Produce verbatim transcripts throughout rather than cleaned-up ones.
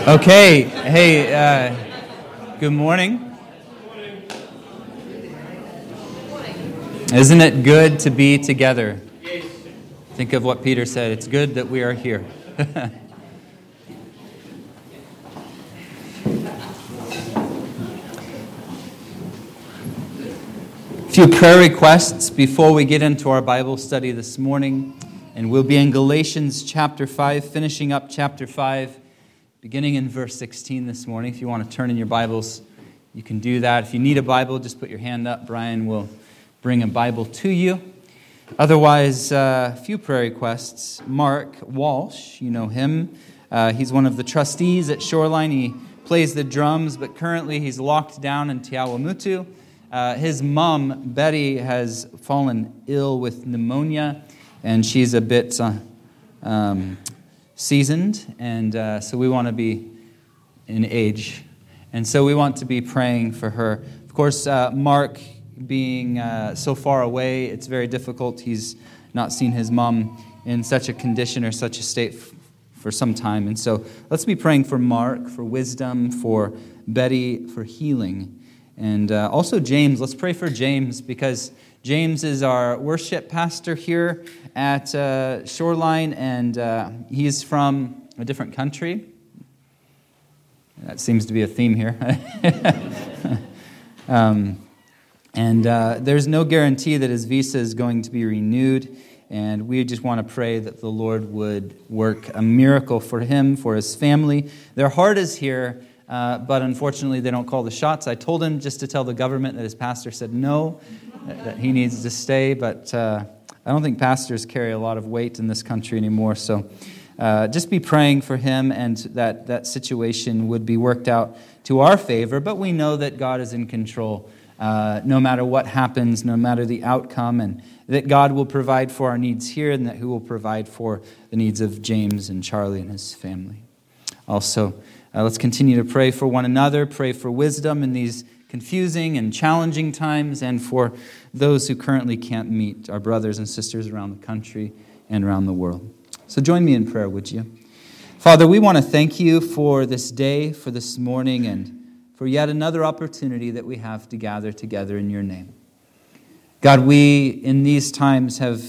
Okay, hey, uh, good morning. Isn't it good to be together? Think of what Peter said, it's good that we are here. A few prayer requests before we get into our Bible study this morning. And we'll be in Galatians chapter five, finishing up chapter five, beginning in verse sixteen this morning. If you want to turn in your Bibles, you can do that. If you need a Bible, just put your hand up. Brian will bring a Bible to you. Otherwise, uh, a few prayer requests. Mark Walsh, you know him. Uh, he's one of the trustees at Shoreline. He plays the drums, but currently he's locked down in Te Awamutu. Uh, his mom, Betty, has fallen ill with pneumonia, and she's a bit uh, um, seasoned, and uh, so we want to be in age. And so we want to be praying for her. Of course, uh, Mark being uh, so far away, it's very difficult. He's not seen his mom in such a condition or such a state f- for some time. And so let's be praying for Mark, for wisdom, for Betty, for healing. And uh, also James, let's pray for James, because James is our worship pastor here at uh, Shoreline, and uh, he's from a different country. That seems to be a theme here. um, and uh, there's no guarantee that his visa is going to be renewed, and we just want to pray that the Lord would work a miracle for him, for his family. Their heart is here. Uh, but unfortunately, they don't call the shots. I told him just to tell the government that his pastor said no, that he needs to stay. But uh, I don't think pastors carry a lot of weight in this country anymore. So uh, just be praying for him, and that that situation would be worked out to our favor. But we know that God is in control uh, no matter what happens, no matter the outcome, and that God will provide for our needs here, and that He will provide for the needs of James and Charlie and his family. Also, Uh, let's continue to pray for one another, pray for wisdom in these confusing and challenging times, and for those who currently can't meet, our brothers and sisters around the country and around the world. So join me in prayer, would you? Father, we want to thank you for this day, for this morning, and for yet another opportunity that we have to gather together in your name. God, we in these times have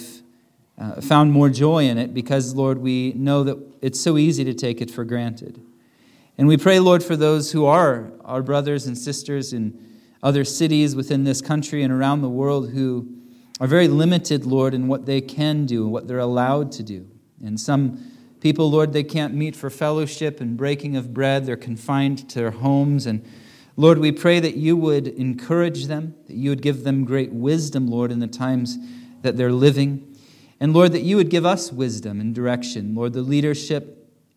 uh, found more joy in it because, Lord, we know that it's so easy to take it for granted. And we pray, Lord, for those who are our brothers and sisters in other cities within this country and around the world who are very limited, Lord, in what they can do and what they're allowed to do. And some people, Lord, they can't meet for fellowship and breaking of bread. They're confined to their homes. And Lord, we pray that you would encourage them, that you would give them great wisdom, Lord, in the times that they're living. And Lord, that you would give us wisdom and direction. Lord, the leadership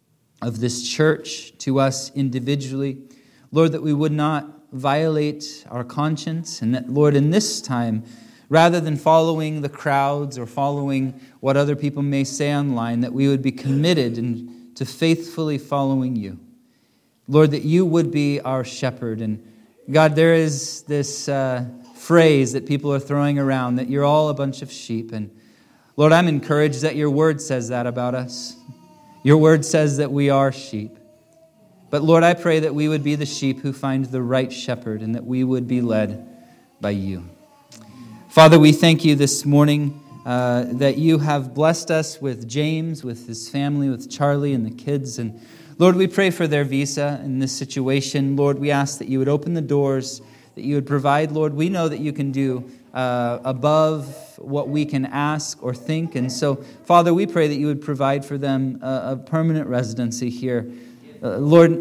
of this church to us individually. Lord, that we would not violate our conscience, and that, Lord, in this time, rather than following the crowds or following what other people may say online, that we would be committed and to faithfully following you. Lord, that you would be our shepherd. And God, there is this uh, phrase that people are throwing around, that you're all a bunch of sheep. And Lord, I'm encouraged that your word says that about us. Your word says that we are sheep. But Lord, I pray that we would be the sheep who find the right shepherd, and that we would be led by you. Father, we thank you this morning uh, that you have blessed us with James, with his family, with Charlie and the kids. And Lord, we pray for their visa in this situation. Lord, we ask that you would open the doors, that you would provide. Lord, we know that you can do uh, above what we can ask or think. And so, Father, we pray that you would provide for them a, a permanent residency here. Uh, Lord,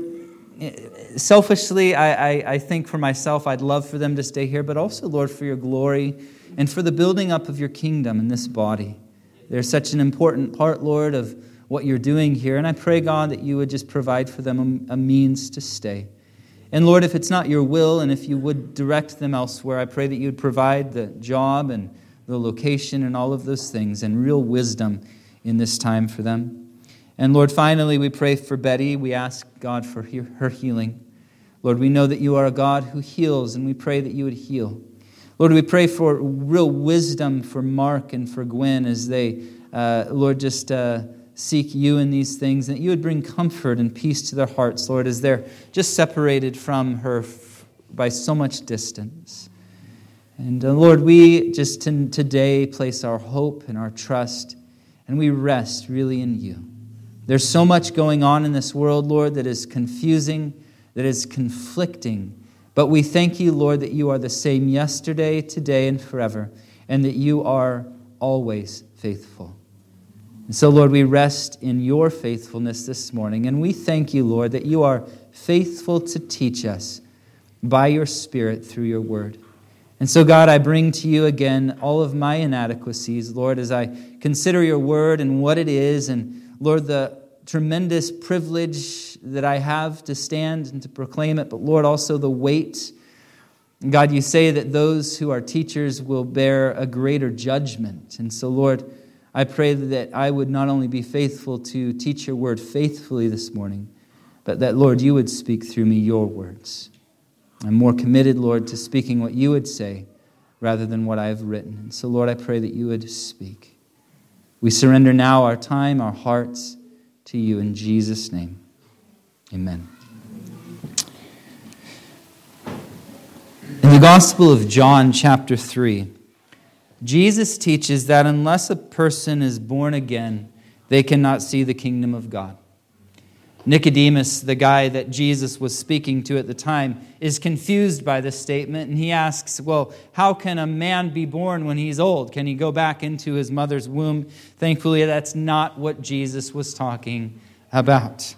selfishly, I, I, I think for myself, I'd love for them to stay here, but also, Lord, for your glory and for the building up of your kingdom in this body. They're such an important part, Lord, of what you're doing here. And I pray, God, that you would just provide for them a, a means to stay. And Lord, if it's not your will, and if you would direct them elsewhere, I pray that you would provide the job and the location and all of those things and real wisdom in this time for them. And Lord, finally, we pray for Betty. We ask, God, for her healing. Lord, we know that you are a God who heals, and we pray that you would heal. Lord, we pray for real wisdom for Mark and for Gwen as they, uh, Lord, just uh, seek you in these things, and that you would bring comfort and peace to their hearts, Lord, as they're just separated from her f- by so much distance. And uh, Lord, we just t- today place our hope and our trust, and we rest really in you. There's so much going on in this world, Lord, that is confusing, that is conflicting. But we thank you, Lord, that you are the same yesterday, today, and forever, and that you are always faithful. And so, Lord, we rest in your faithfulness this morning, and we thank you, Lord, that you are faithful to teach us by your Spirit through your word. And so, God, I bring to you again all of my inadequacies, Lord, as I consider your word and what it is, and, Lord, the tremendous privilege that I have to stand and to proclaim it, but, Lord, also the weight. God, you say that those who are teachers will bear a greater judgment. And so, Lord, I pray that I would not only be faithful to teach your word faithfully this morning, but that, Lord, you would speak through me your words. I'm more committed, Lord, to speaking what you would say rather than what I have written. And so, Lord, I pray that you would speak. We surrender now our time, our hearts to you in Jesus' name. Amen. In the Gospel of John, chapter three, Jesus teaches that unless a person is born again, they cannot see the kingdom of God. Nicodemus, the guy that Jesus was speaking to at the time, is confused by this statement, and he asks, well, how can a man be born when he's old? Can he go back into his mother's womb? Thankfully, that's not what Jesus was talking about.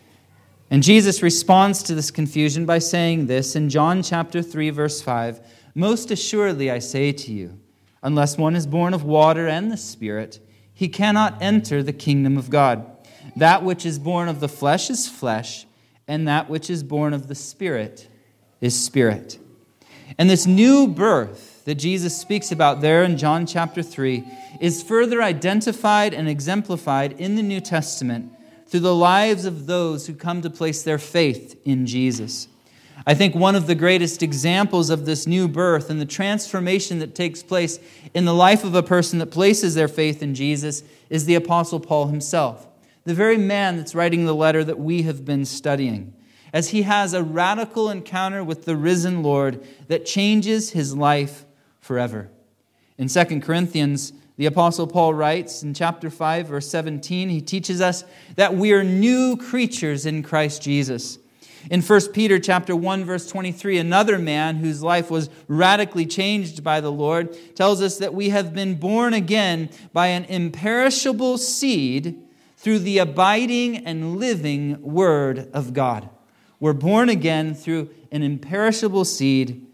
And Jesus responds to this confusion by saying this in John chapter three, verse five, "Most assuredly I say to you, unless one is born of water and the Spirit, he cannot enter the kingdom of God. That which is born of the flesh is flesh, and that which is born of the Spirit is spirit." And this new birth that Jesus speaks about there in John chapter three is further identified and exemplified in the New Testament through the lives of those who come to place their faith in Jesus. I think one of the greatest examples of this new birth and the transformation that takes place in the life of a person that places their faith in Jesus is the Apostle Paul himself, the very man that's writing the letter that we have been studying, as he has a radical encounter with the risen Lord that changes his life forever. In Second Corinthians, the Apostle Paul writes in chapter five, verse seventeen, he teaches us that we are new creatures in Christ Jesus. In First Peter chapter one, verse twenty-three, another man whose life was radically changed by the Lord tells us that we have been born again by an imperishable seed through the abiding and living Word of God. We're born again through an imperishable seed,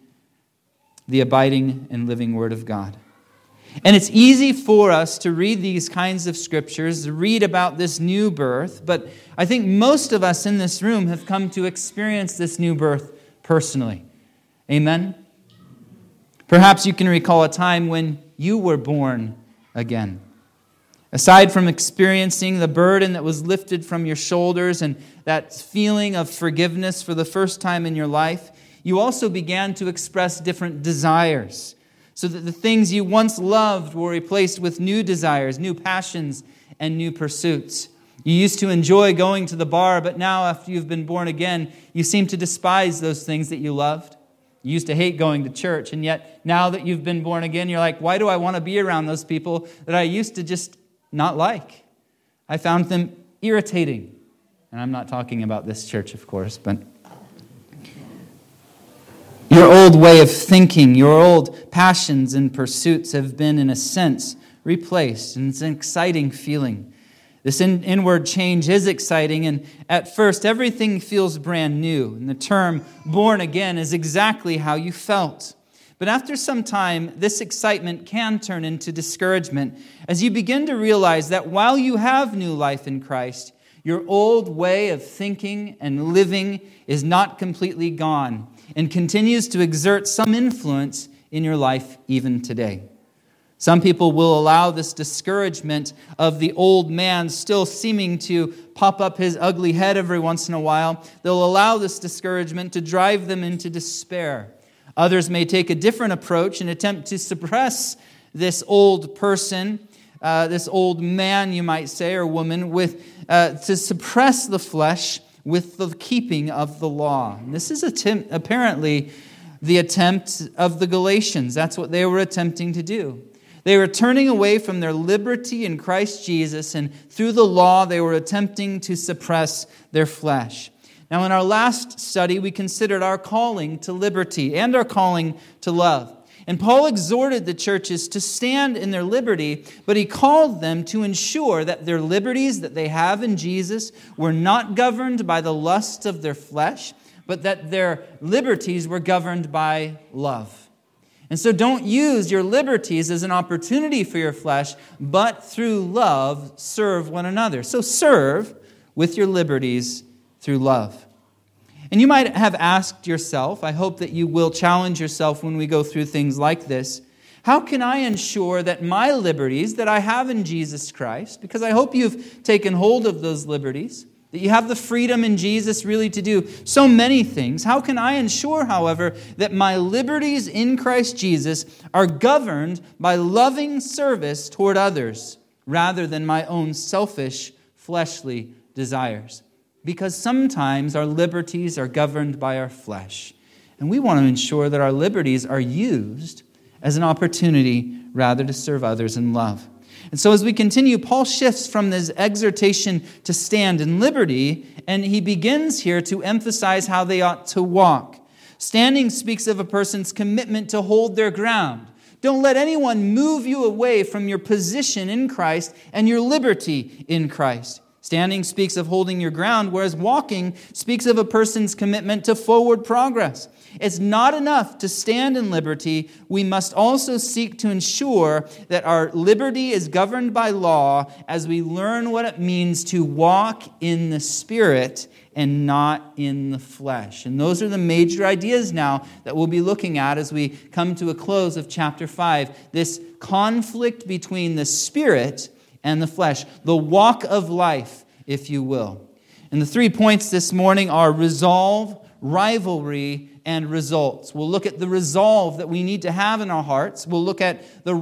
the abiding and living Word of God. And it's easy for us to read these kinds of scriptures, to read about this new birth, but I think most of us in this room have come to experience this new birth personally. Amen? Perhaps you can recall a time when you were born again. Aside from experiencing the burden that was lifted from your shoulders and that feeling of forgiveness for the first time in your life, you also began to express different desires, so that the things you once loved were replaced with new desires, new passions, and new pursuits. You used to enjoy going to the bar, but now after you've been born again, you seem to despise those things that you loved. You used to hate going to church, and yet now that you've been born again, you're like, why do I want to be around those people that I used to just not like? I found them irritating. And I'm not talking about this church, of course, but your old way of thinking, your old passions and pursuits have been, in a sense, replaced. And it's an exciting feeling. This in- inward change is exciting, and at first, everything feels brand new. And the term born again is exactly how you felt. But after some time, this excitement can turn into discouragement as you begin to realize that while you have new life in Christ, your old way of thinking and living is not completely gone and continues to exert some influence in your life even today. Some people will allow this discouragement of the old man still seeming to pop up his ugly head every once in a while. They'll allow this discouragement to drive them into despair. Others may take a different approach and attempt to suppress this old person uh, this old man, you might say, or woman, with uh, to suppress the flesh with the keeping of the law. And this is attempt, apparently the attempt of the Galatians. That's what they were attempting to do. They were turning away from their liberty in Christ Jesus, and through the law, they were attempting to suppress their flesh. Now, in our last study, we considered our calling to liberty and our calling to love. And Paul exhorted the churches to stand in their liberty, but he called them to ensure that their liberties that they have in Jesus were not governed by the lusts of their flesh, but that their liberties were governed by love. And so don't use your liberties as an opportunity for your flesh, but through love, serve one another. So serve with your liberties through love. And you might have asked yourself, I hope that you will challenge yourself when we go through things like this, how can I ensure that my liberties that I have in Jesus Christ, because I hope you've taken hold of those liberties, that you have the freedom in Jesus really to do so many things. How can I ensure, however, that my liberties in Christ Jesus are governed by loving service toward others rather than my own selfish, fleshly desires? Because sometimes our liberties are governed by our flesh. And we want to ensure that our liberties are used as an opportunity rather to serve others in love. And so as we continue, Paul shifts from this exhortation to stand in liberty, and he begins here to emphasize how they ought to walk. Standing speaks of a person's commitment to hold their ground. Don't let anyone move you away from your position in Christ and your liberty in Christ. Standing speaks of holding your ground, whereas walking speaks of a person's commitment to forward progress. It's not enough to stand in liberty. We must also seek to ensure that our liberty is governed by law as we learn what it means to walk in the Spirit and not in the flesh. And those are the major ideas now that we'll be looking at as we come to a close of chapter five. This conflict between the Spirit and the flesh, the walk of life, if you will. And the three points this morning are resolve, rivalry, and results. We'll look at the resolve that we need to have in our hearts. We'll look at the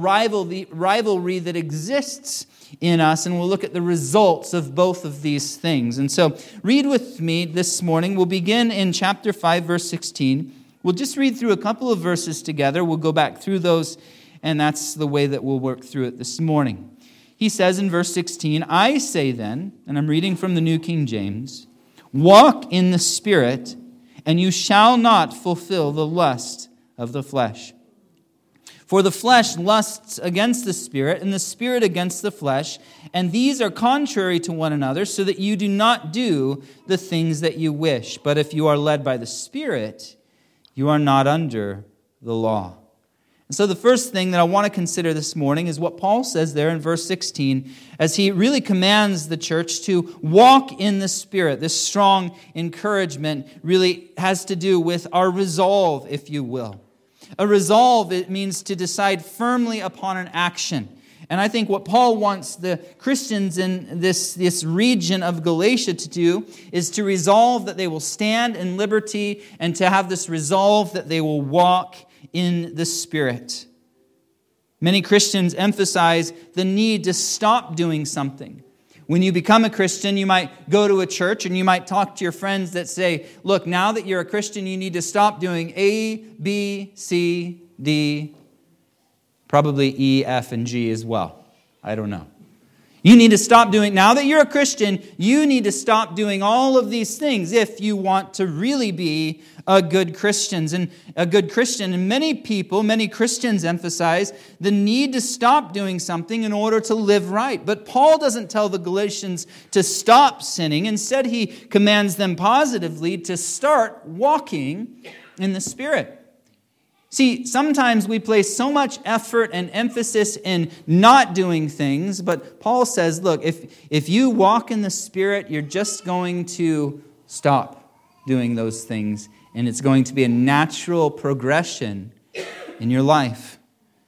rivalry that exists in us, and we'll look at the results of both of these things. And so read with me this morning. We'll begin in chapter five, verse sixteen. We'll just read through a couple of verses together. We'll go back through those, and that's the way that we'll work through it this morning. He says in verse sixteen, I say then, and I'm reading from the New King James, walk in the Spirit, and you shall not fulfill the lust of the flesh. For the flesh lusts against the Spirit, and the Spirit against the flesh, and these are contrary to one another, so that you do not do the things that you wish. But if you are led by the Spirit, you are not under the law. And so the first thing that I want to consider this morning is what Paul says there in verse sixteen, as he really commands the church to walk in the Spirit. This strong encouragement really has to do with our resolve, if you will. A resolve, it means to decide firmly upon an action. And I think what Paul wants the Christians in this, this region of Galatia to do is to resolve that they will stand in liberty and to have this resolve that they will walk in the Spirit. Many Christians emphasize the need to stop doing something. When you become a Christian, you might go to a church and you might talk to your friends that say, look, now that you're a Christian, you need to stop doing A, B, C, D, probably E, F, and G as well. I don't know. You need to stop doing, now that you're a Christian, you need to stop doing all of these things if you want to really be a good Christian. And a good Christian, and many people, many Christians emphasize the need to stop doing something in order to live right. But Paul doesn't tell the Galatians to stop sinning. Instead, he commands them positively to start walking in the Spirit. See, sometimes we place so much effort and emphasis in not doing things, but Paul says, look, if, if you walk in the Spirit, you're just going to stop doing those things, and it's going to be a natural progression in your life.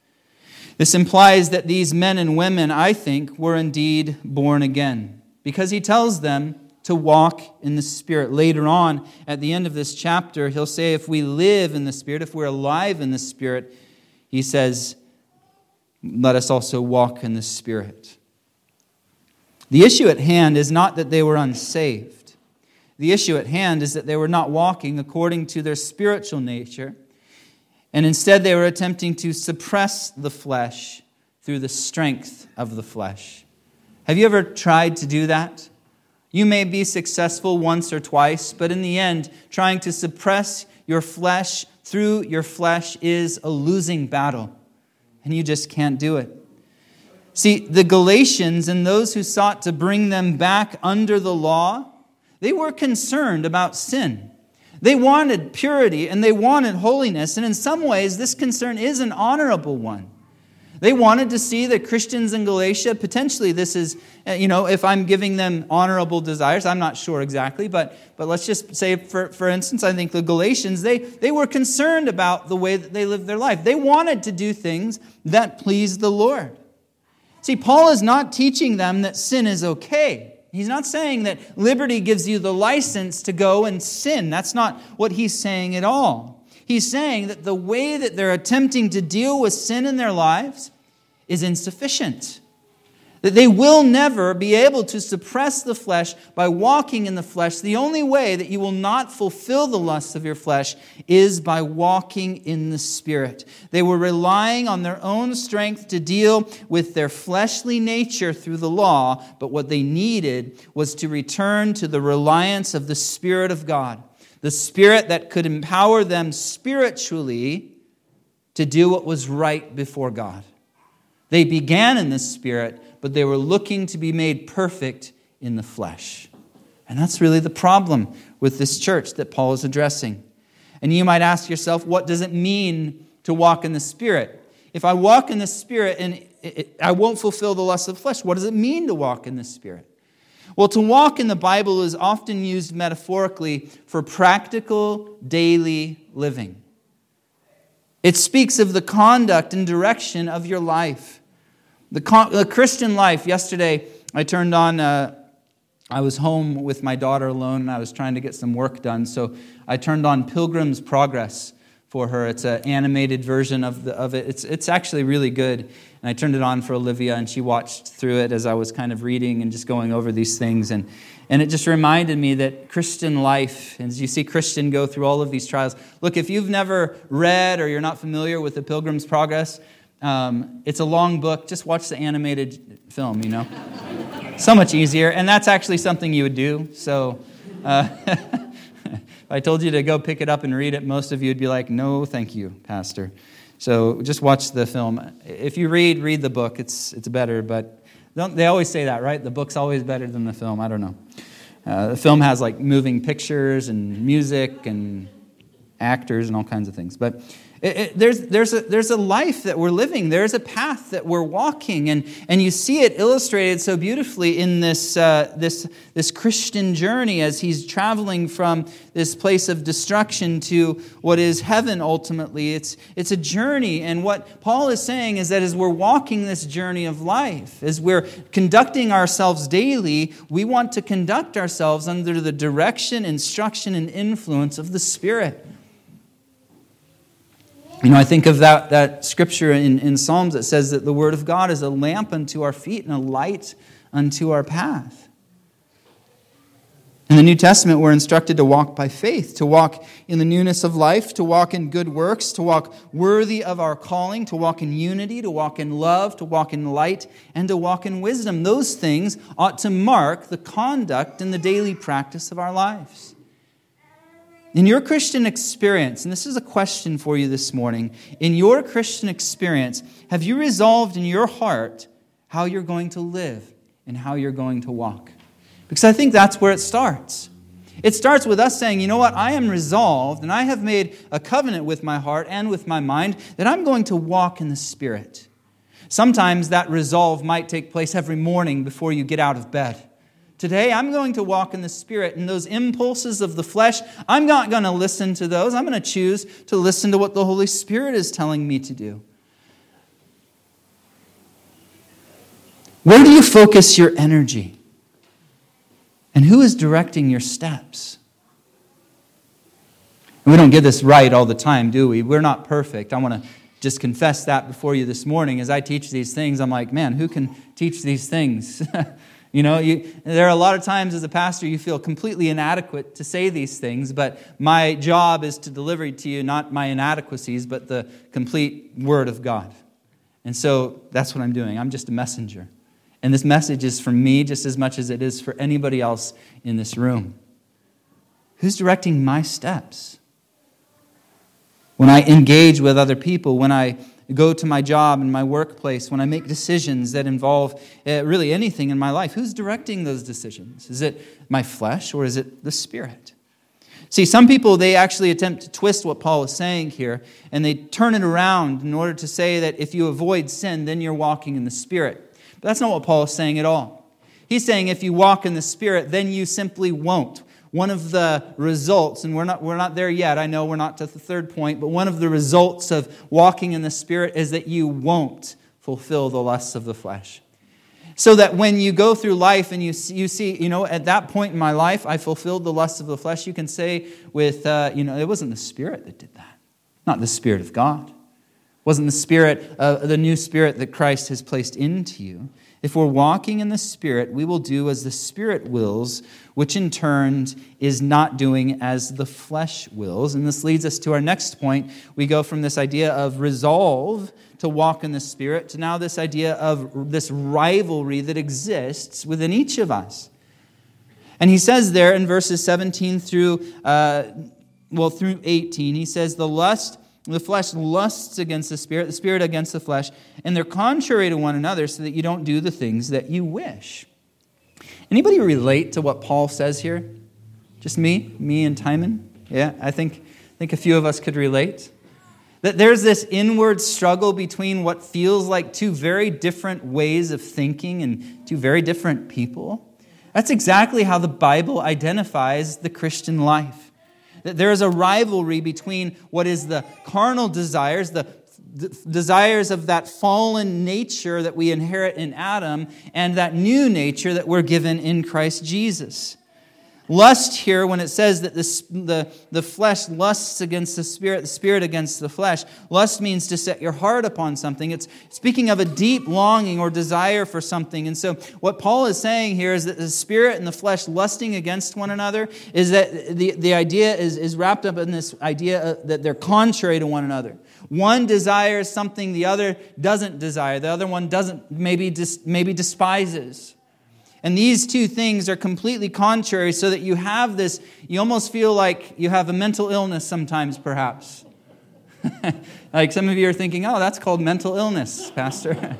This implies that these men and women, I think, were indeed born again, because he tells them to walk in the Spirit. Later on, at the end of this chapter, he'll say if we live in the Spirit, if we're alive in the Spirit, he says, let us also walk in the Spirit. The issue at hand is not that they were unsaved. The issue at hand is that they were not walking according to their spiritual nature, and instead they were attempting to suppress the flesh through the strength of the flesh. Have you ever tried to do that? You may be successful once or twice, but in the end, trying to suppress your flesh through your flesh is a losing battle, and you just can't do it. See, the Galatians and those who sought to bring them back under the law, they were concerned about sin. They wanted purity and they wanted holiness, and in some ways this concern is an honorable one. They wanted to see that Christians in Galatia, potentially this is, you know, if I'm giving them honorable desires, I'm not sure exactly, but but let's just say, for, for instance, I think the Galatians, they, they were concerned about the way that they lived their life. They wanted to do things that pleased the Lord. See, Paul is not teaching them that sin is okay. He's not saying that liberty gives you the license to go and sin. That's not what he's saying at all. He's saying that the way that they're attempting to deal with sin in their lives is insufficient. That they will never be able to suppress the flesh by walking in the flesh. The only way that you will not fulfill the lusts of your flesh is by walking in the Spirit. They were relying on their own strength to deal with their fleshly nature through the law, but what they needed was to return to the reliance of the Spirit of God. The Spirit that could empower them spiritually to do what was right before God. They began in the Spirit, but they were looking to be made perfect in the flesh. And that's really the problem with this church that Paul is addressing. And you might ask yourself, what does it mean to walk in the Spirit? If I walk in the Spirit and it, it, I won't fulfill the lust of the flesh, what does it mean to walk in the Spirit? Well, to walk in the Bible is often used metaphorically for practical daily living. It speaks of the conduct and direction of your life. The, con- the Christian life. Yesterday, I turned on, uh, I was home with my daughter alone, and I was trying to get some work done, so I turned on Pilgrim's Progress for her. It's an animated version of the of it. It's it's actually really good. And I turned it on for Olivia, and she watched through it as I was kind of reading and just going over these things. And, and it just reminded me that Christian life, as you see Christian go through all of these trials. Look, if you've never read or you're not familiar with the Pilgrim's Progress, um, it's a long book. Just watch the animated film, you know. So much easier. And that's actually something you would do. So uh, if I told you to go pick it up and read it, most of you would be like, no, thank you, Pastor. So just watch the film. If you read, read the book. It's it's better, but don't, they always say that, right? The book's always better than the film. I don't know. Uh, the film has like moving pictures and music and actors and all kinds of things. But it, it, there's there's a there's a life that we're living. There's a path that we're walking, and and you see it illustrated so beautifully in this uh, this this Christian journey as he's traveling from this place of destruction to what is heaven ultimately. It's it's a journey, and what Paul is saying is that as we're walking this journey of life, as we're conducting ourselves daily, we want to conduct ourselves under the direction, instruction, and influence of the Spirit. You know, I think of that, that scripture in, in Psalms that says that the Word of God is a lamp unto our feet and a light unto our path. In the New Testament, we're instructed to walk by faith, to walk in the newness of life, to walk in good works, to walk worthy of our calling, to walk in unity, to walk in love, to walk in light, and to walk in wisdom. Those things ought to mark the conduct and the daily practice of our lives. In your Christian experience, and this is a question for you this morning, in your Christian experience, have you resolved in your heart how you're going to live and how you're going to walk? Because I think that's where it starts. It starts with us saying, you know what, I am resolved and I have made a covenant with my heart and with my mind that I'm going to walk in the Spirit. Sometimes that resolve might take place every morning before you get out of bed. Today, I'm going to walk in the Spirit, and those impulses of the flesh, I'm not going to listen to those. I'm going to choose to listen to what the Holy Spirit is telling me to do. Where do you focus your energy? And who is directing your steps? And we don't get this right all the time, do we? We're not perfect. I want to just confess that before you this morning. As I teach these things, I'm like, man, who can teach these things? You know, you, there are a lot of times as a pastor you feel completely inadequate to say these things, but my job is to deliver to you not my inadequacies, but the complete Word of God. And so that's what I'm doing. I'm just a messenger. And this message is for me just as much as it is for anybody else in this room. Who's directing my steps? When I engage with other people, when I go to my job and my workplace, when I make decisions that involve uh, really anything in my life, who's directing those decisions? Is it my flesh or is it the Spirit? See, some people, they actually attempt to twist what Paul is saying here, and they turn it around in order to say that if you avoid sin, then you're walking in the Spirit. But that's not what Paul is saying at all. He's saying if you walk in the Spirit, then you simply won't. One of the results, and we're not we're not there yet, I know we're not to the third point, but one of the results of walking in the Spirit is that you won't fulfill the lusts of the flesh. So that when you go through life and you see, you see, you know, at that point in my life, I fulfilled the lusts of the flesh, you can say with, uh, you know, it wasn't the Spirit that did that. Not the Spirit of God. It wasn't the Spirit, uh, the new Spirit that Christ has placed into you. If we're walking in the Spirit, we will do as the Spirit wills, which in turn is not doing as the flesh wills. And this leads us to our next point. We go from this idea of resolve to walk in the Spirit to now this idea of this rivalry that exists within each of us. And he says there in verses seventeen through, uh, well, through eighteen, he says, the lust The flesh lusts against the Spirit, the Spirit against the flesh, and they're contrary to one another so that you don't do the things that you wish. Anybody relate to what Paul says here? Just me? Me and Timon? Yeah, I think, I think a few of us could relate. That there's this inward struggle between what feels like two very different ways of thinking and two very different people. That's exactly how the Bible identifies the Christian life. That there is a rivalry between what is the carnal desires, the desires of that fallen nature that we inherit in Adam, and that new nature that we're given in Christ Jesus. Lust here, when it says that the, the, the flesh lusts against the Spirit, the Spirit against the flesh, lust means to set your heart upon something. It's speaking of a deep longing or desire for something. And so what Paul is saying here is that the Spirit and the flesh lusting against one another is that the, the idea is, is wrapped up in this idea that they're contrary to one another. One desires something the other doesn't desire. The other one doesn't, maybe, dis, maybe despises. And these two things are completely contrary so that you have this, you almost feel like you have a mental illness sometimes, perhaps. Like some of you are thinking, oh, that's called mental illness, Pastor.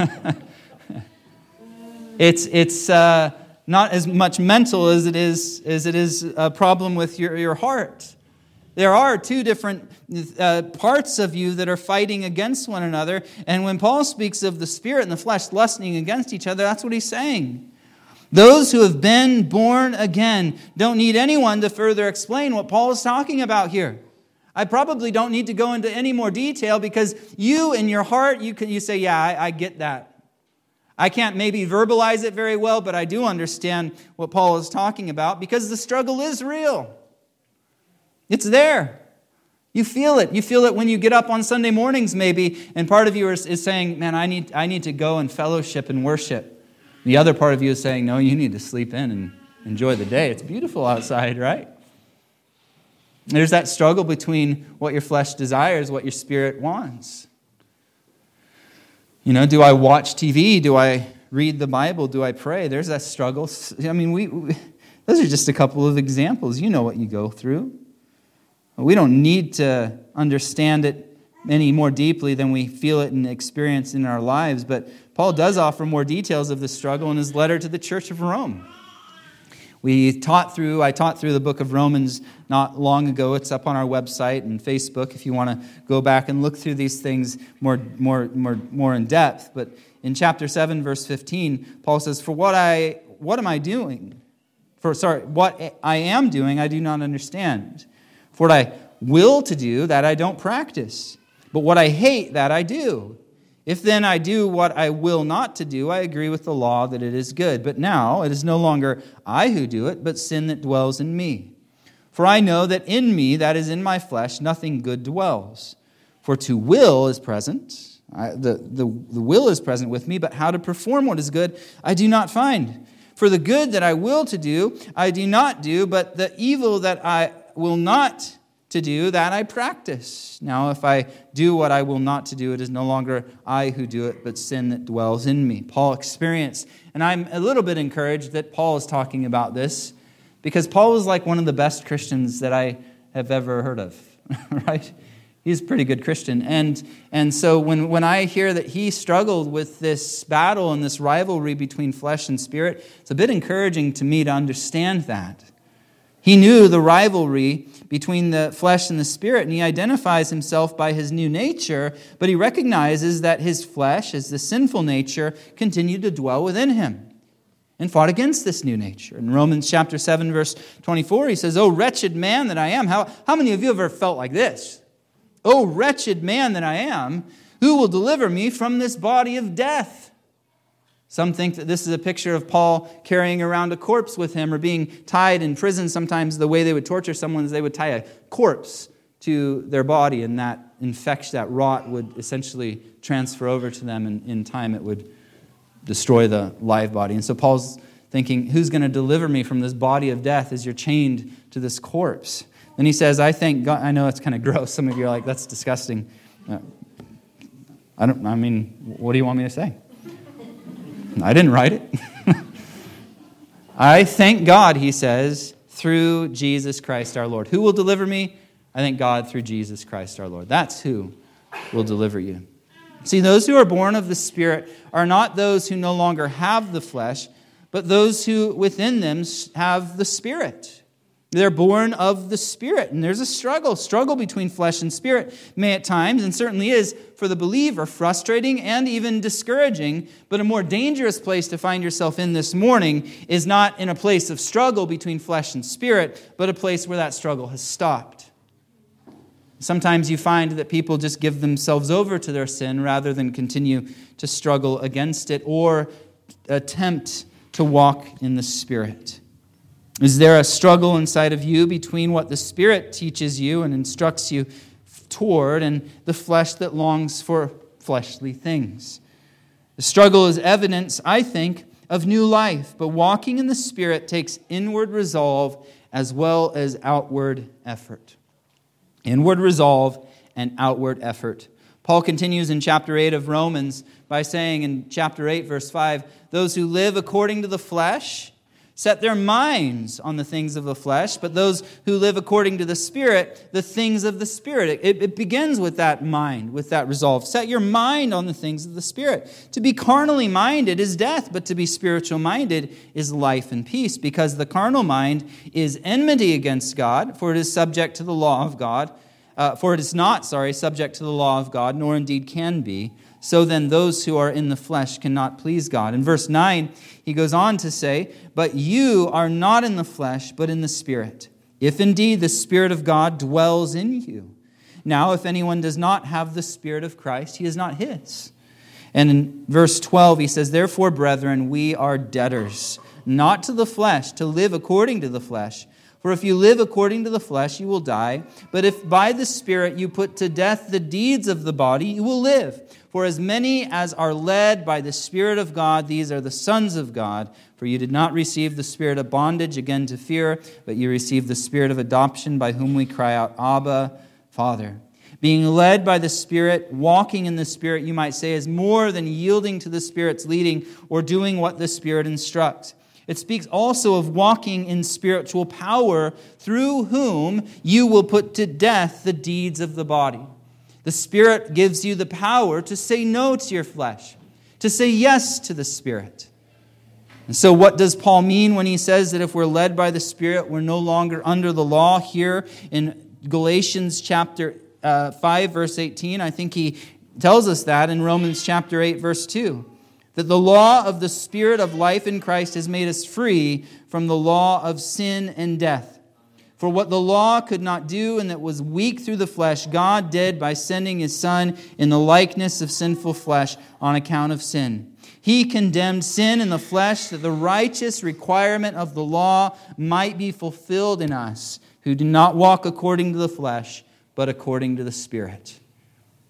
it's it's uh, not as much mental as it is as it is a problem with your, your heart. There are two different uh, parts of you that are fighting against one another. And when Paul speaks of the Spirit and the flesh lusting against each other, that's what he's saying. Those who have been born again don't need anyone to further explain what Paul is talking about here. I probably don't need to go into any more detail because you in your heart, you can you say, yeah, I, I get that. I can't maybe verbalize it very well, but I do understand what Paul is talking about because the struggle is real. It's there. You feel it. You feel it when you get up on Sunday mornings maybe, and part of you is, is saying, man, I need I need to go and fellowship and worship. The other part of you is saying, no, you need to sleep in and enjoy the day. It's beautiful outside, right? There's that struggle between what your flesh desires, what your spirit wants. You know, do I watch T V? Do I read the Bible? Do I pray? There's that struggle. I mean, we, we those are just a couple of examples. You know what you go through. We don't need to understand it any more deeply than we feel it and experience in our lives, but Paul does offer more details of the struggle in his letter to the Church of Rome. We taught through, I taught through the book of Romans not long ago. It's up on our website and Facebook if you want to go back and look through these things more, more, more, more in depth. But in chapter seven, verse fifteen, Paul says, "For what I, what am I doing? For sorry, what I am doing, I do not understand. For what I will to do, that I don't practice. But what I hate, that I do. If then I do what I will not to do, I agree with the law that it is good. But now it is no longer I who do it, but sin that dwells in me. For I know that in me, that is in my flesh, nothing good dwells. For to will is present, I, the, the, the will is present with me, but how to perform what is good I do not find. For the good that I will to do, I do not do, but the evil that I will not to do, that I practice. Now, if I do what I will not to do, it is no longer I who do it, but sin that dwells in me. Paul experienced, and I'm a little bit encouraged that Paul is talking about this, because Paul was like one of the best Christians that I have ever heard of, right? He's a pretty good Christian. And, and so when, when I hear that he struggled with this battle and this rivalry between flesh and spirit, it's a bit encouraging to me to understand that. He knew the rivalry between the flesh and the spirit, and he identifies himself by his new nature, but he recognizes that his flesh, as the sinful nature, continued to dwell within him and fought against this new nature. In Romans chapter seven, verse twenty-four, he says, "Oh, wretched man that I am." How, how many of you have ever felt like this? "Oh, wretched man that I am, who will deliver me from this body of death?" Some think that this is a picture of Paul carrying around a corpse with him or being tied in prison. Sometimes the way they would torture someone is they would tie a corpse to their body, and that infection, that rot would essentially transfer over to them, and in time it would destroy the live body. And so Paul's thinking, who's going to deliver me from this body of death as you're chained to this corpse? Then he says, I thank God. I know it's kind of gross. Some of you are like, that's disgusting. Uh, I don't. I mean, what do you want me to say? I didn't write it. I thank God, he says, through Jesus Christ our Lord. Who will deliver me? I thank God through Jesus Christ our Lord. That's who will deliver you. See, those who are born of the Spirit are not those who no longer have the flesh, but those who within them have the Spirit. They're born of the Spirit, and there's a struggle, struggle between flesh and spirit, may at times, and certainly is for the believer, frustrating and even discouraging. But a more dangerous place to find yourself in this morning is not in a place of struggle between flesh and spirit, but a place where that struggle has stopped. Sometimes you find that people just give themselves over to their sin rather than continue to struggle against it or attempt to walk in the Spirit. Is there a struggle inside of you between what the Spirit teaches you and instructs you toward and the flesh that longs for fleshly things? The struggle is evidence, I think, of new life, but walking in the Spirit takes inward resolve as well as outward effort. Inward resolve and outward effort. Paul continues in chapter eight of Romans by saying in chapter eight, verse five, those who live according to the flesh set their minds on the things of the flesh, but those who live according to the Spirit, the things of the Spirit. It, it begins with that mind, with that resolve. Set your mind on the things of the Spirit. To be carnally minded is death, but to be spiritual minded is life and peace, because the carnal mind is enmity against God, for it is subject to the law of God. Uh, for it is not, sorry, subject to the law of God, nor indeed can be. So then those who are in the flesh cannot please God. In verse nine, he goes on to say, but you are not in the flesh, but in the Spirit, if indeed the Spirit of God dwells in you. Now, if anyone does not have the Spirit of Christ, he is not his. And in verse twelve, he says, therefore, brethren, we are debtors, not to the flesh, to live according to the flesh. For if you live according to the flesh, you will die. But if by the Spirit you put to death the deeds of the body, you will live. For as many as are led by the Spirit of God, these are the sons of God. For you did not receive the spirit of bondage again to fear, but you received the Spirit of adoption, by whom we cry out, Abba, Father. Being led by the Spirit, walking in the Spirit, you might say, is more than yielding to the Spirit's leading or doing what the Spirit instructs. It speaks also of walking in spiritual power, through whom you will put to death the deeds of the body. The Spirit gives you the power to say no to your flesh, to say yes to the Spirit. And so what does Paul mean when he says that if we're led by the Spirit, we're no longer under the law? Here in Galatians chapter uh, five, verse eighteen, I think he tells us that in Romans chapter eight, verse two. That the law of the Spirit of life in Christ has made us free from the law of sin and death. For what the law could not do and that was weak through the flesh, God did by sending His Son in the likeness of sinful flesh on account of sin. He condemned sin in the flesh that the righteous requirement of the law might be fulfilled in us, who do not walk according to the flesh, but according to the Spirit.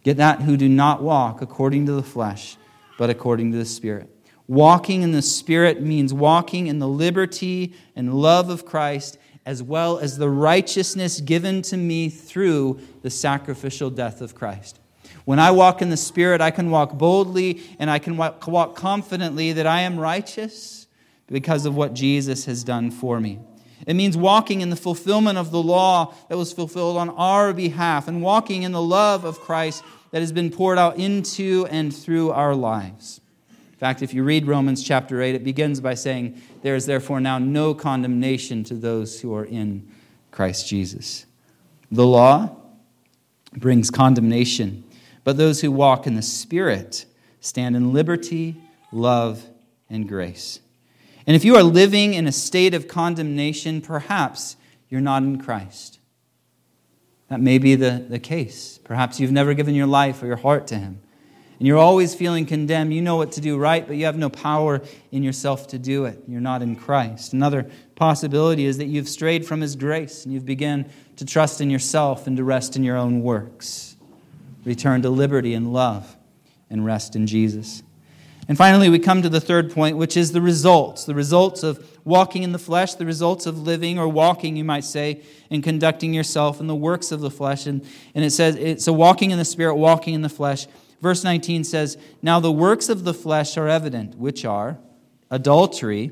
Get that who do not walk according to the flesh, but according to the Spirit. Walking in the Spirit means walking in the liberty and love of Christ, as well as the righteousness given to me through the sacrificial death of Christ. When I walk in the Spirit, I can walk boldly and I can walk, walk confidently that I am righteous because of what Jesus has done for me. It means walking in the fulfillment of the law that was fulfilled on our behalf, and walking in the love of Christ that has been poured out into and through our lives. In fact, if you read Romans chapter eight, it begins by saying, there is therefore now no condemnation to those who are in Christ Jesus. The law brings condemnation, but those who walk in the Spirit stand in liberty, love, and grace. And if you are living in a state of condemnation, perhaps you're not in Christ. That may be the, the case. Perhaps you've never given your life or your heart to Him. And you're always feeling condemned. You know what to do right, but you have no power in yourself to do it. You're not in Christ. Another possibility is that you've strayed from His grace and you've begun to trust in yourself and to rest in your own works. Return to liberty and love and rest in Jesus. And finally, we come to the third point, which is the results. The results of walking in the flesh, the results of living or walking, you might say, and conducting yourself in the works of the flesh. And, and it says, it's so walking in the Spirit, walking in the flesh. Verse nineteen says, now the works of the flesh are evident, which are adultery,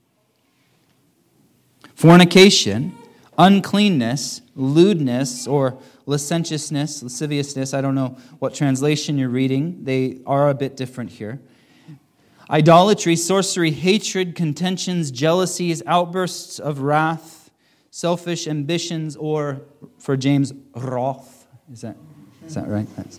fornication, uncleanness, lewdness, or licentiousness, lasciviousness. I don't know what translation you're reading. They are a bit different here. Idolatry, sorcery, hatred, contentions, jealousies, outbursts of wrath, selfish ambitions, or for James, wrath. Is that, is that right? That's...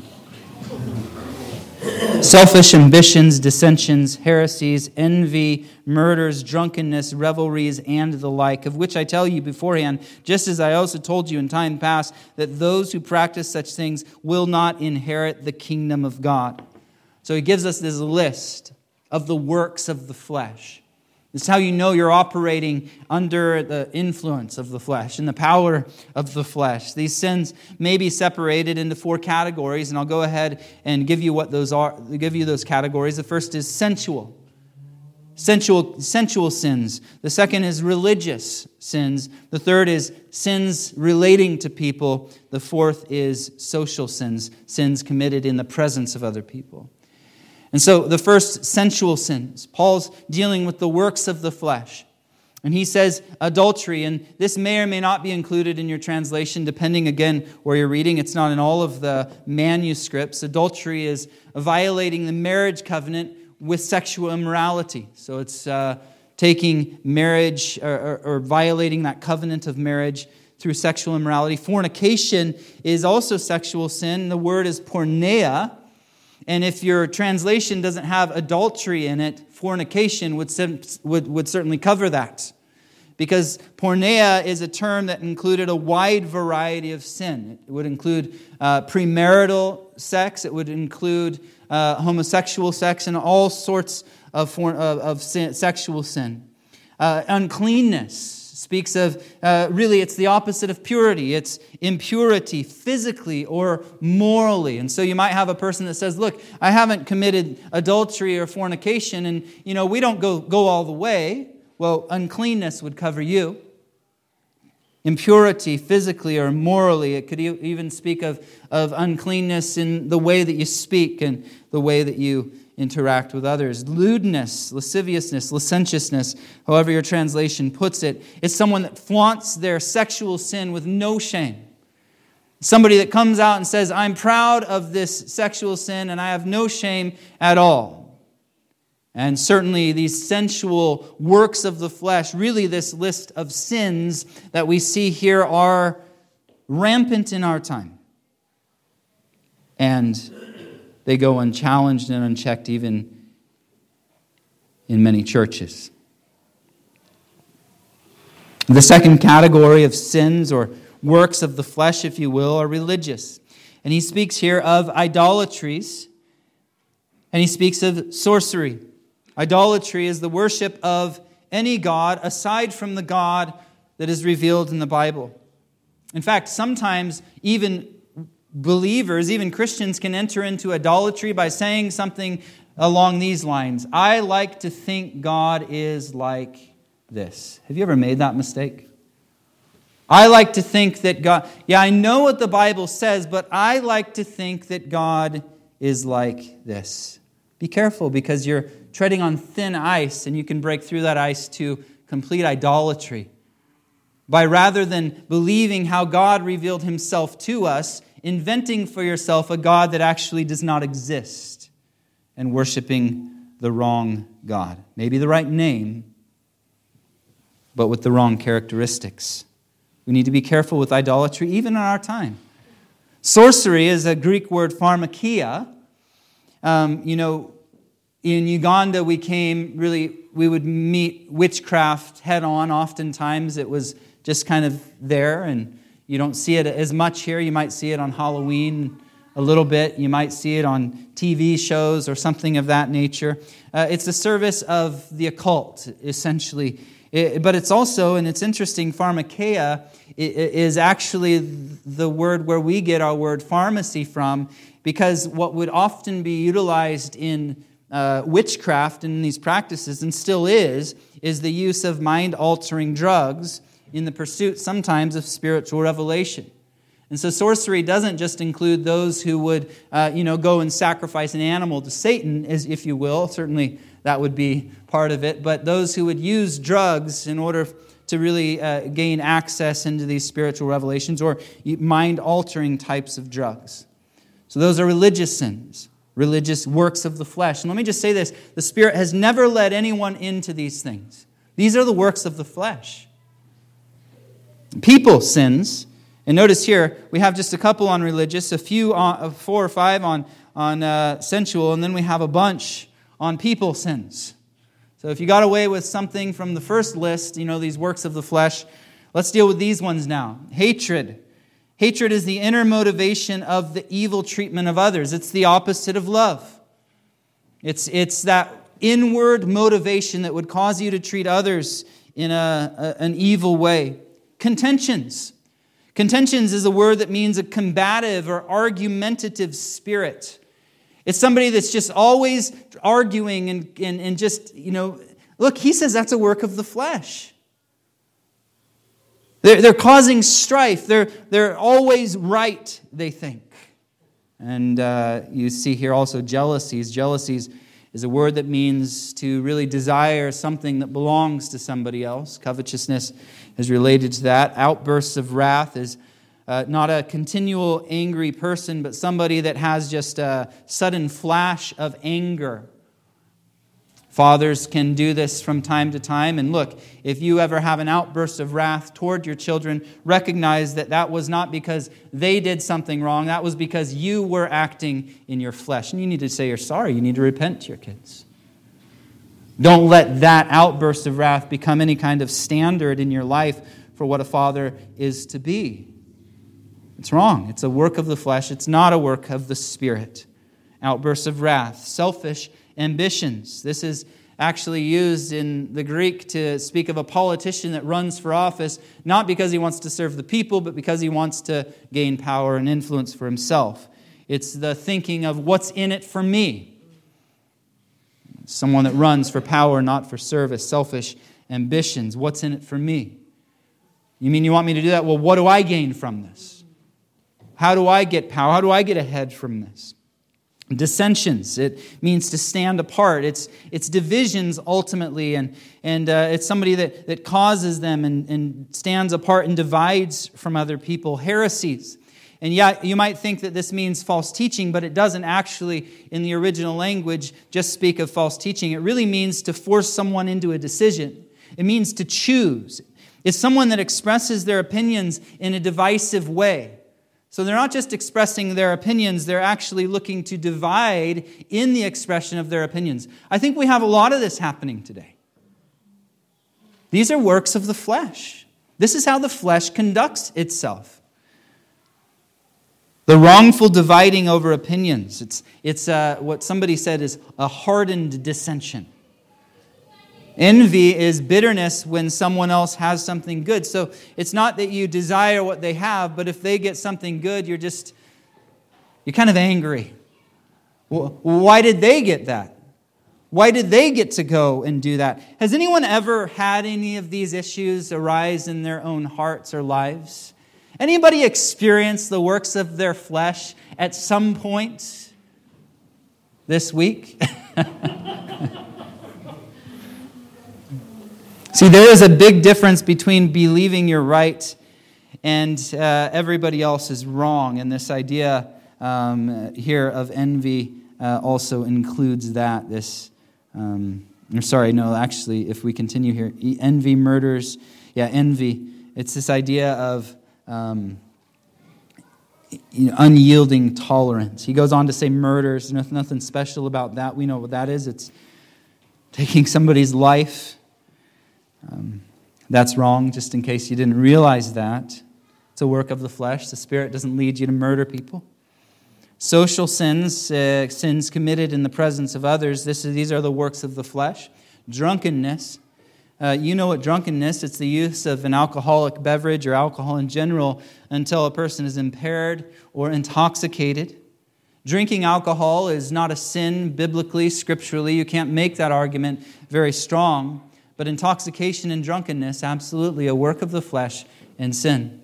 Selfish ambitions, dissensions, heresies, envy, murders, drunkenness, revelries, and the like, of which I tell you beforehand, just as I also told you in time past, that those who practice such things will not inherit the kingdom of God. So he gives us this list of the works of the flesh. This is how you know you're operating under the influence of the flesh and the power of the flesh. These sins may be separated into four categories, and I'll go ahead and give you what those are. Give you those categories. The first is sensual, sensual, sensual sins. The second is religious sins. The third is sins relating to people. The fourth is social sins, sins committed in the presence of other people. And so the first, sensual sins. Paul's dealing with the works of the flesh. And he says adultery, and this may or may not be included in your translation, depending, again, where you're reading. It's not in all of the manuscripts. Adultery is violating the marriage covenant with sexual immorality. So it's uh, taking marriage or, or, or violating that covenant of marriage through sexual immorality. Fornication is also sexual sin. The word is porneia. And if your translation doesn't have adultery in it, fornication would, would, would certainly cover that. Because porneia is a term that included a wide variety of sin. It would include uh, premarital sex. It would include uh, homosexual sex and all sorts of, for, of, of sin, sexual sin. Uh, uncleanness speaks of, uh, really, it's the opposite of purity. It's impurity, physically or morally. And so you might have a person that says, look, I haven't committed adultery or fornication, and, you know, we don't go, go all the way. Well, uncleanness would cover you. Impurity, physically or morally. It could even speak of, of uncleanness in the way that you speak and the way that you interact with others. Lewdness, lasciviousness, licentiousness, however your translation puts it, is someone that flaunts their sexual sin with no shame. Somebody that comes out and says, I'm proud of this sexual sin and I have no shame at all. And certainly these sensual works of the flesh, really this list of sins that we see here, are rampant in our time. And they go unchallenged and unchecked even in many churches. The second category of sins, or works of the flesh, if you will, are religious. And he speaks here of idolatries, and he speaks of sorcery. Idolatry is the worship of any god aside from the God that is revealed in the Bible. In fact, sometimes even believers, even Christians, can enter into idolatry by saying something along these lines. I like to think God is like this. Have you ever made that mistake? I like to think that God, yeah, I know what the Bible says, but I like to think that God is like this. Be careful, because you're treading on thin ice, and you can break through that ice to complete idolatry. By rather than believing how God revealed himself to us, inventing for yourself a God that actually does not exist, and worshiping the wrong God. Maybe the right name, but with the wrong characteristics. We need to be careful with idolatry, even in our time. Sorcery is a Greek word, pharmakia. Um, you know, in Uganda, we came really, we would meet witchcraft head on. Oftentimes, it was just kind of there, and you don't see it as much here. You might see it on Halloween a little bit. You might see it on T V shows or something of that nature. Uh, it's a service of the occult, essentially. It, but it's also, and it's interesting, pharmakeia is actually the word where we get our word pharmacy from, because what would often be utilized in uh, witchcraft and in these practices, and still is, is the use of mind-altering drugs in the pursuit sometimes of spiritual revelation. And so sorcery doesn't just include those who would, uh, you know, go and sacrifice an animal to Satan, as if you will. Certainly that would be part of it. But those who would use drugs in order to really uh, gain access into these spiritual revelations, or mind-altering types of drugs. So those are religious sins, religious works of the flesh. And let me just say this, the Spirit has never led anyone into these things. These are the works of the flesh. People sins, and notice here, we have just a couple on religious, a few, on, four or five on, on uh, sensual, and then we have a bunch on people sins. So if you got away with something from the first list, you know, these works of the flesh, let's deal with these ones now. Hatred. Hatred is the inner motivation of the evil treatment of others. It's the opposite of love. It's, it's that inward motivation that would cause you to treat others in a, a, an evil way. Contentions. Contentions is a word that means a combative or argumentative spirit. It's somebody that's just always arguing and, and, and just, you know, look, he says that's a work of the flesh. They're, they're causing strife. They're, they're always right, they think. And uh, you see here also jealousies. Jealousies is a word that means to really desire something that belongs to somebody else. Covetousness is related to that. Outbursts of wrath is uh, not a continual angry person, but somebody that has just a sudden flash of anger. Fathers can do this from time to time. And look, if you ever have an outburst of wrath toward your children, recognize that that was not because they did something wrong. That was because you were acting in your flesh. And you need to say you're sorry. You need to repent to your kids. Don't let that outburst of wrath become any kind of standard in your life for what a father is to be. It's wrong. It's a work of the flesh. It's not a work of the Spirit. Outbursts of wrath, selfish ambitions. This is actually used in the Greek to speak of a politician that runs for office, not because he wants to serve the people, but because he wants to gain power and influence for himself. It's the thinking of what's in it for me. Someone that runs for power, not for service. Selfish ambitions. What's in it for me? You mean you want me to do that? Well, what do I gain from this? How do I get power? How do I get ahead from this? Dissensions. It means to stand apart. It's it's divisions ultimately, and and uh, it's somebody that, that causes them and, and stands apart and divides from other people. Heresies. And yeah, you might think that this means false teaching, but it doesn't actually, in the original language, just speak of false teaching. It really means to force someone into a decision. It means to choose. It's someone that expresses their opinions in a divisive way. So they're not just expressing their opinions, they're actually looking to divide in the expression of their opinions. I think we have a lot of this happening today. These are works of the flesh. This is how the flesh conducts itself. The wrongful dividing over opinions. It's, it's uh, what somebody said is a hardened dissension. Envy is bitterness when someone else has something good. So it's not that you desire what they have, but if they get something good, you're just You're kind of angry. Why did they get that? Why did they get to go and do that? Has anyone ever had any of these issues arise in their own hearts or lives? Anybody experience the works of their flesh at some point this week? See, there is a big difference between believing you're right and uh, everybody else is wrong. And this idea um, here of envy uh, also includes that. This, um, or sorry, no, actually, if we continue here, envy murders. Yeah, envy. It's this idea of um, you know, unyielding tolerance. He goes on to say murders. There's nothing special about that. We know what that is. It's taking somebody's life. Um, that's wrong, just in case you didn't realize that. It's a work of the flesh. The Spirit doesn't lead you to murder people. Social sins, uh, sins committed in the presence of others, this is, these are the works of the flesh. Drunkenness. Uh, you know what drunkenness, it's the use of an alcoholic beverage or alcohol in general until a person is impaired or intoxicated. Drinking alcohol is not a sin biblically, scripturally. You can't make that argument very strong. But intoxication and drunkenness, absolutely a work of the flesh and sin.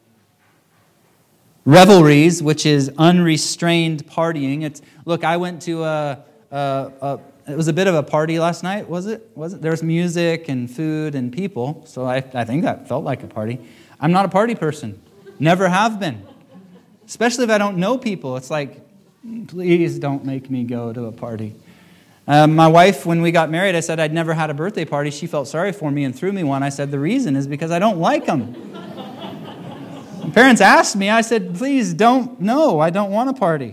Revelries, which is unrestrained partying. It's look, I went to a, a, a it was a bit of a party last night, was it? Was it? There was music and food and people, so I, I think that felt like a party. I'm not a party person. Never have been. Especially if I don't know people. It's like, please don't make me go to a party. Uh, my wife, when we got married, I said I'd never had a birthday party. She felt sorry for me and threw me one. I said, the reason is because I don't like them. My parents asked me. I said, please don't, no, I don't want a party.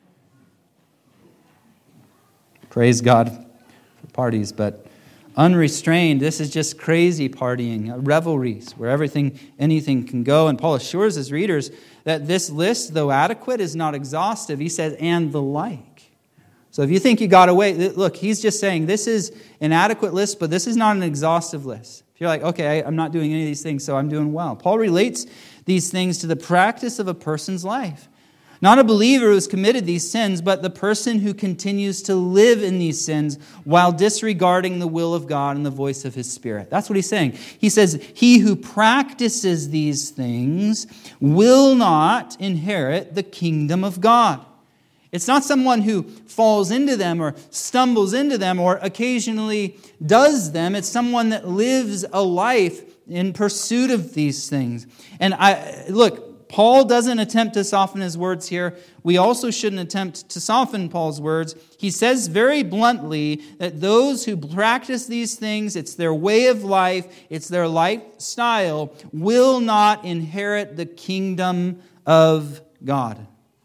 Praise God for parties, but unrestrained, this is just crazy partying, revelries, where everything, anything can go. And Paul assures his readers that this list, though adequate, is not exhaustive. He says, and the like. So if you think you got away, look, he's just saying this is an adequate list, but this is not an exhaustive list. If you're like, okay, I'm not doing any of these things, so I'm doing well. Paul relates these things to the practice of a person's life. Not a believer who's committed these sins, but the person who continues to live in these sins while disregarding the will of God and the voice of His Spirit. That's what he's saying. He says, he who practices these things will not inherit the kingdom of God. It's not someone who falls into them or stumbles into them or occasionally does them. It's someone that lives a life in pursuit of these things. And I look, Paul doesn't attempt to soften his words here. We also shouldn't attempt to soften Paul's words. He says very bluntly that those who practice these things, it's their way of life, it's their lifestyle, will not inherit the kingdom of God.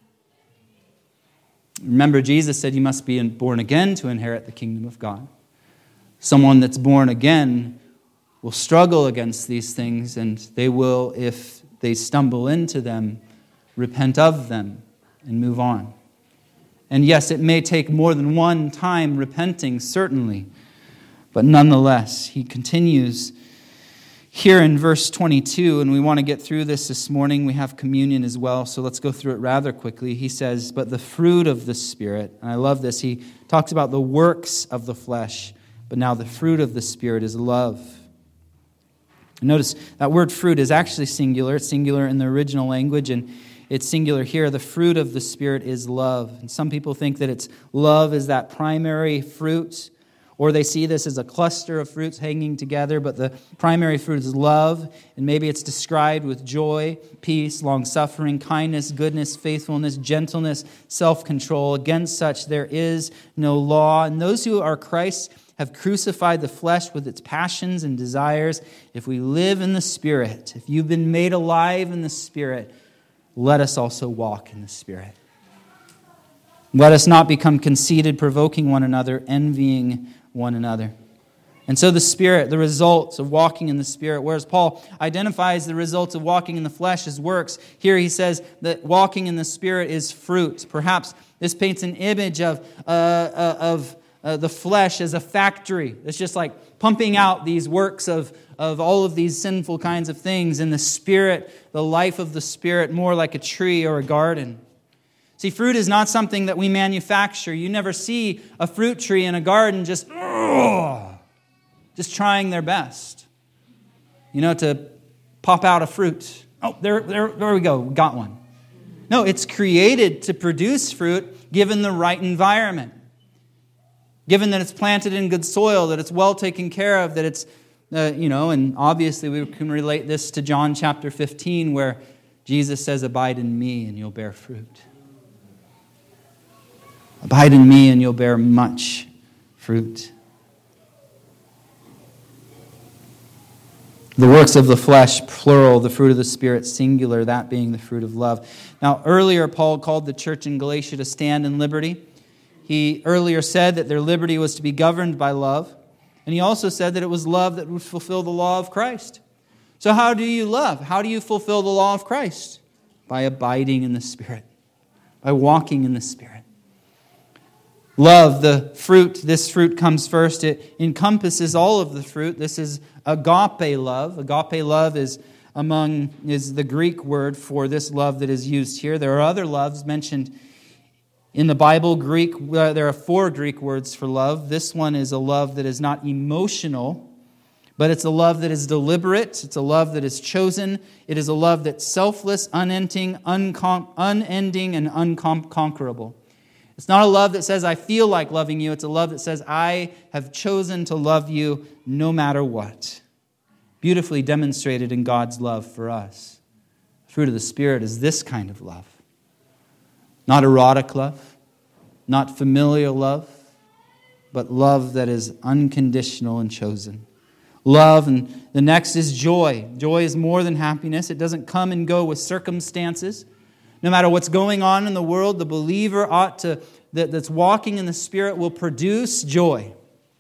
Remember, Jesus said you must be born again to inherit the kingdom of God. Someone that's born again will struggle against these things, and they will, if they stumble into them, repent of them and move on. And yes, it may take more than one time repenting, certainly, but nonetheless, he continues here in verse twenty-two, and we want to get through this this morning. We have communion as well, so let's go through it rather quickly. He says, but the fruit of the Spirit, and I love this, he talks about the works of the flesh, but now the fruit of the Spirit is love. Notice that word fruit is actually singular. It's singular in the original language, and it's singular here. The fruit of the Spirit is love. And some people think that it's love is that primary fruit, or they see this as a cluster of fruits hanging together, but the primary fruit is love, and maybe it's described with joy, peace, long-suffering, kindness, goodness, faithfulness, gentleness, self-control. Against such there is no law. And those who are Christ's have crucified the flesh with its passions and desires. If we live in the Spirit, if you've been made alive in the Spirit, let us also walk in the Spirit. Let us not become conceited, provoking one another, envying one another. And so the Spirit, the results of walking in the Spirit, whereas Paul identifies the results of walking in the flesh as works, here he says that walking in the Spirit is fruit. Perhaps this paints an image of uh, uh, of uh, the flesh as a factory. It's just like pumping out these works of, of all of these sinful kinds of things. And the Spirit, the life of the Spirit, more like a tree or a garden. See, fruit is not something that we manufacture. You never see a fruit tree in a garden just, ugh, just trying their best, you know, to pop out a fruit. Oh, there, there, there we go. We got one. No, it's created to produce fruit given the right environment. Given that it's planted in good soil, that it's well taken care of, that it's, uh, you know, and obviously we can relate this to John chapter fifteen where Jesus says, abide in me and you'll bear fruit. Abide in me and you'll bear much fruit. The works of the flesh, plural, the fruit of the Spirit, singular, that being the fruit of love. Now, earlier, Paul called the church in Galatia to stand in liberty. He earlier said that their liberty was to be governed by love. And he also said that it was love that would fulfill the law of Christ. So how do you love? How do you fulfill the law of Christ? By abiding in the Spirit. By walking in the Spirit. Love, the fruit, this fruit comes first. It encompasses all of the fruit. This is agape love. Agape love is among is the Greek word for this love that is used here. There are other loves mentioned in the Bible. Greek, uh, there are four Greek words for love. This one is a love that is not emotional, but it's a love that is deliberate. It's a love that is chosen. It is a love that's selfless, unending, uncon- unending, and unconquerable. It's not a love that says, I feel like loving you. It's a love that says, I have chosen to love you no matter what. Beautifully demonstrated in God's love for us. The fruit of the Spirit is this kind of love. Not erotic love, not familial love, but love that is unconditional and chosen. Love, and the next is joy. Joy is more than happiness. It doesn't come and go with circumstances. No matter what's going on in the world, the believer ought to, that, that's walking in the Spirit will produce joy.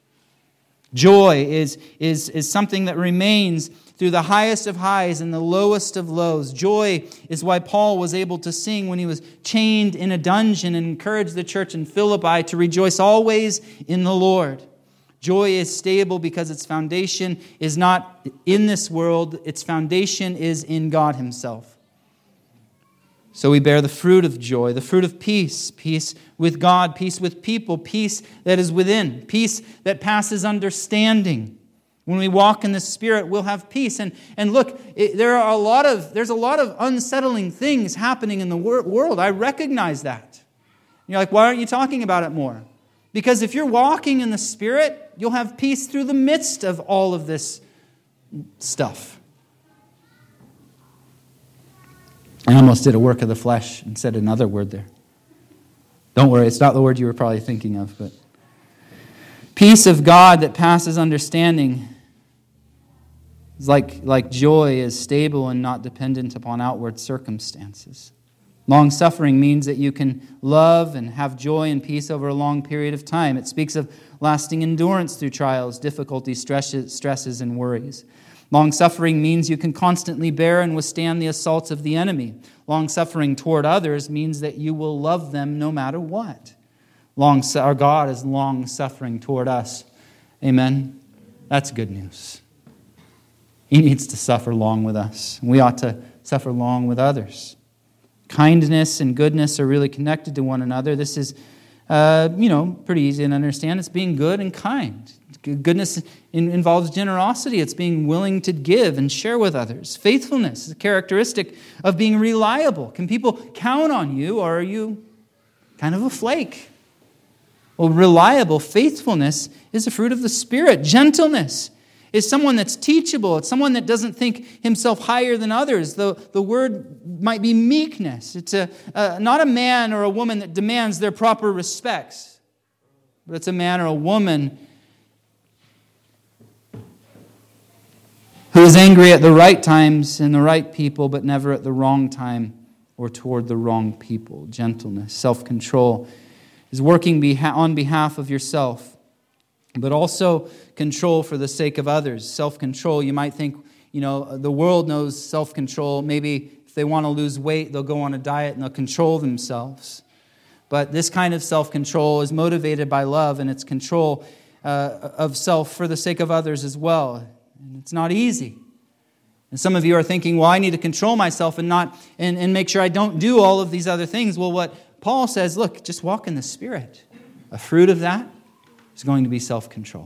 Joy is, is, is something that remains through the highest of highs and the lowest of lows. Joy is why Paul was able to sing when he was chained in a dungeon and encouraged the church in Philippi to rejoice always in the Lord. Joy is stable because its foundation is not in this world. Its foundation is in God Himself. So we bear the fruit of joy, the fruit of peace, peace with God, peace with people, peace that is within, peace that passes understanding. When we walk in the Spirit, we'll have peace. And, and look, it, there are a lot of there's a lot of unsettling things happening in the wor- world. I recognize that. You're like, why aren't you talking about it more? Because if you're walking in the Spirit, you'll have peace through the midst of all of this stuff. I almost did a work of the flesh and said another word there. Don't worry, it's not the word you were probably thinking of. But peace of God that passes understanding is like, like joy is stable and not dependent upon outward circumstances. Long-suffering means that you can love and have joy and peace over a long period of time. It speaks of lasting endurance through trials, difficulties, stresses, stresses, and worries. Long-suffering means you can constantly bear and withstand the assaults of the enemy. Long-suffering toward others means that you will love them no matter what. Long, our God is long-suffering toward us. Amen? That's good news. He needs to suffer long with us. We ought to suffer long with others. Kindness and goodness are really connected to one another. This is, uh, you know, pretty easy to understand. It's being good and kind. Goodness involves generosity. It's being willing to give and share with others. Faithfulness is a characteristic of being reliable. Can people count on you, or are you kind of a flake? Well, reliable faithfulness is a fruit of the Spirit. Gentleness is someone that's teachable. It's someone that doesn't think himself higher than others. The, the word might be meekness. It's a, uh, not a man or a woman that demands their proper respects, but it's a man or a woman who is angry at the right times and the right people, but never at the wrong time or toward the wrong people. Gentleness, self-control is working beha- on behalf of yourself, but also control for the sake of others. Self-control, you might think, you know, the world knows self-control. Maybe if they want to lose weight, they'll go on a diet and they'll control themselves. But this kind of self-control is motivated by love, and it's control uh, of self for the sake of others as well. And it's not easy. And some of you are thinking, well, I need to control myself and not and, and make sure I don't do all of these other things. Well, what Paul says, look, just walk in the Spirit. A fruit of that is going to be self-control.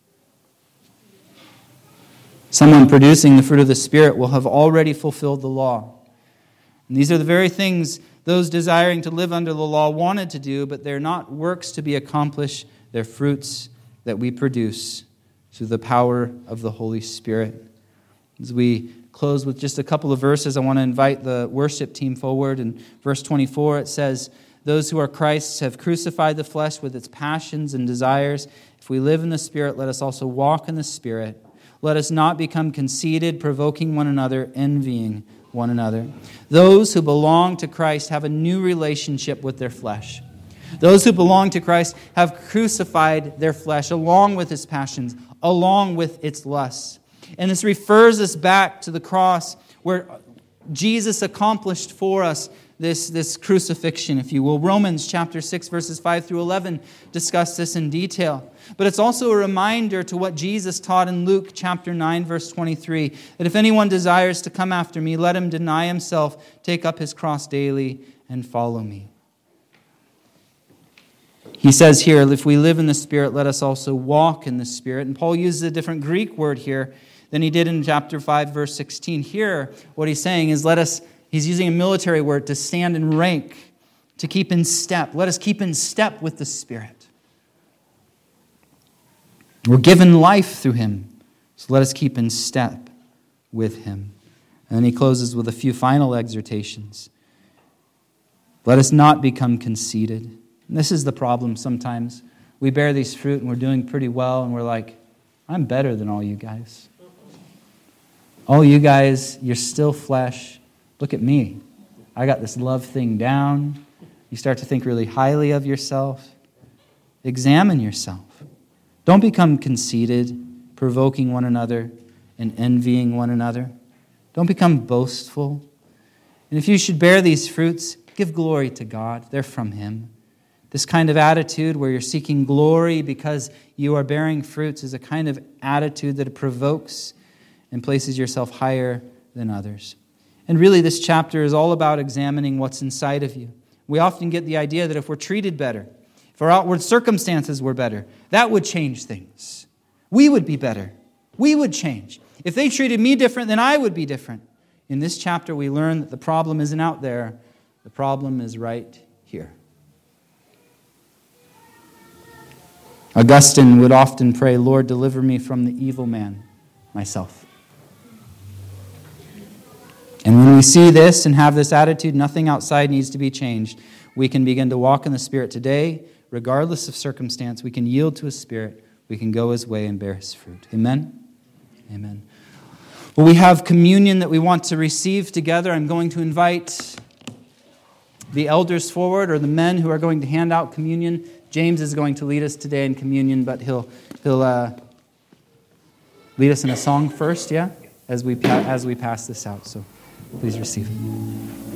Someone producing the fruit of the Spirit will have already fulfilled the law. And these are the very things those desiring to live under the law wanted to do, but they're not works to be accomplished. They're fruits that we produce through the power of the Holy Spirit. As we close with just a couple of verses, I want to invite the worship team forward. In verse twenty-four, it says, those who are Christ's have crucified the flesh with its passions and desires. If we live in the Spirit, let us also walk in the Spirit. Let us not become conceited, provoking one another, envying one another. Those who belong to Christ have a new relationship with their flesh. Those who belong to Christ have crucified their flesh along with its passions, along with its lusts. And this refers us back to the cross where Jesus accomplished for us this, this crucifixion, if you will. Romans chapter six, verses five through eleven discuss this in detail. But it's also a reminder to what Jesus taught in Luke chapter nine, verse twenty-three, that if anyone desires to come after me, let him deny himself, take up his cross daily, and follow me. He says here, if we live in the Spirit, let us also walk in the Spirit. And Paul uses a different Greek word here than he did in chapter five, verse sixteen. Here, what he's saying is, let us, he's using a military word, to stand in rank, to keep in step. Let us keep in step with the Spirit. We're given life through him, so let us keep in step with him. And then he closes with a few final exhortations. Let us not become conceited. And this is the problem sometimes. We bear these fruit and we're doing pretty well, and we're like, I'm better than all you guys. All you guys, you're still flesh. Look at me. I got this love thing down. You start to think really highly of yourself. Examine yourself. Don't become conceited, provoking one another and envying one another. Don't become boastful. And if you should bear these fruits, give glory to God. They're from him. This kind of attitude where you're seeking glory because you are bearing fruits is a kind of attitude that provokes and places yourself higher than others. And really, this chapter is all about examining what's inside of you. We often get the idea that if we're treated better, if our outward circumstances were better, that would change things. We would be better. We would change. If they treated me different, then I would be different. In this chapter, we learn that the problem isn't out there. The problem is right here. Augustine would often pray, Lord, deliver me from the evil man, myself. And when we see this and have this attitude, nothing outside needs to be changed. We can begin to walk in the Spirit today, regardless of circumstance. We can yield to his Spirit. We can go his way and bear his fruit. Amen? Amen. Well, we have communion that we want to receive together. I'm going to invite the elders forward, or the men who are going to hand out communion. James is going to lead us today in communion, but he'll he'll uh, lead us in a song first, yeah, as we as we pass this out. So please receive it.